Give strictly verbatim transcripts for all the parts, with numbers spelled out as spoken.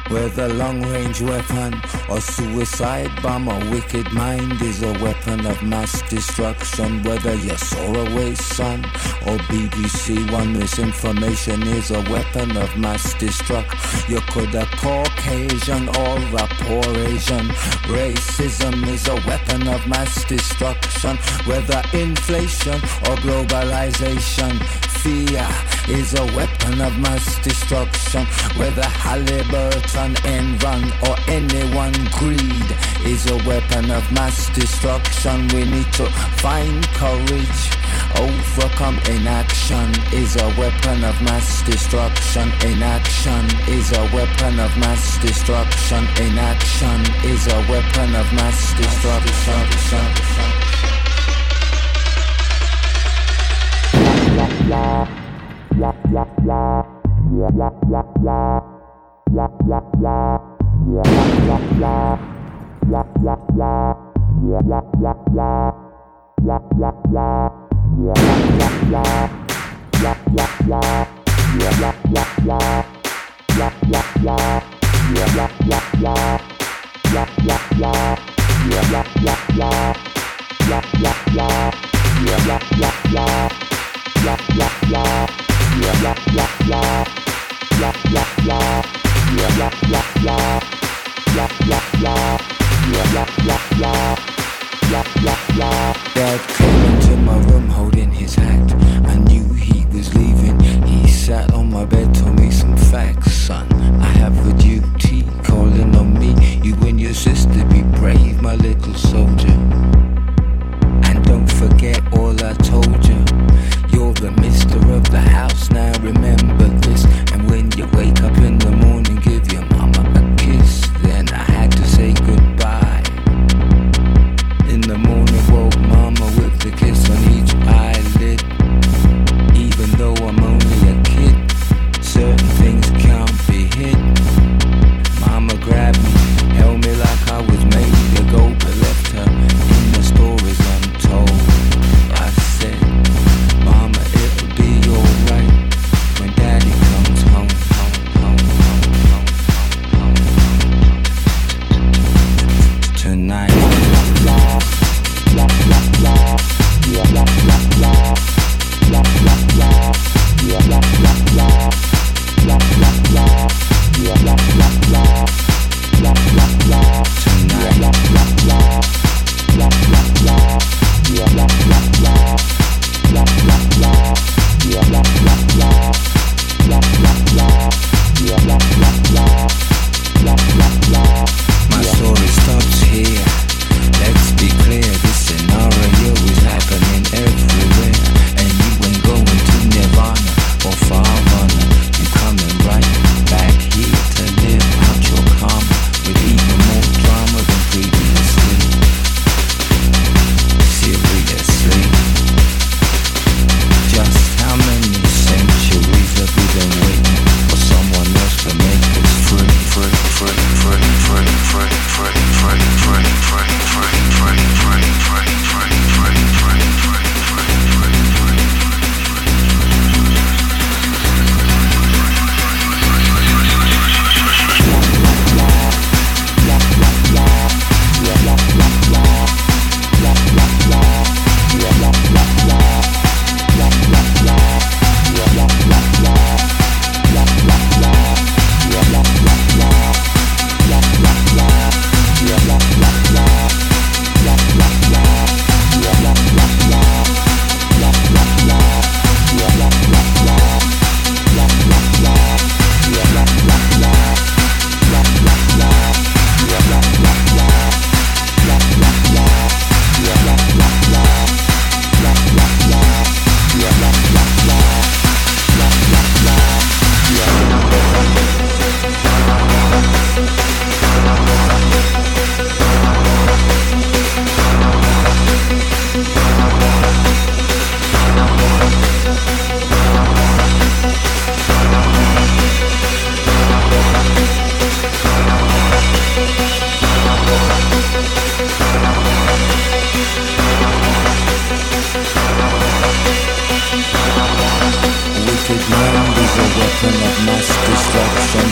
Whether long-range weapon or suicide bomb, a wicked mind is a weapon of mass destruction. Whether you're Soraway's son or B B C One, misinformation is a weapon of mass destruction. You could a Caucasian or a poor Asian. Racism is a weapon of mass destruction. Whether inflation or globalization, fear is a weapon of mass destruction. Whether Halliburton, Enron or anyone, greed is a weapon of mass destruction. We need to find courage, overcome inaction is a weapon of mass destruction. Inaction is a weapon of mass destruction. Inaction is a weapon of mass destruction. Dad came into my room holding his hat. I knew he was leaving. He sat on my bed, told me some facts, son. I have a duty calling on me. You and your sister, be brave, my little soldier. And don't forget all our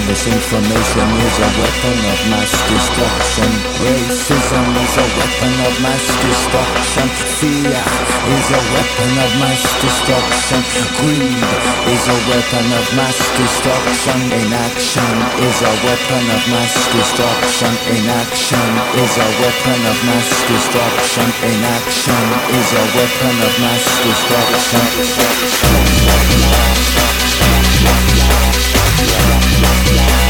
Misinformation is a weapon of mass destruction. Racism is a weapon of mass destruction. Fear is a weapon of mass destruction. Greed is a weapon of mass destruction. Inaction is a weapon of mass destruction. Inaction is a weapon of mass destruction. Inaction is a weapon of mass destruction.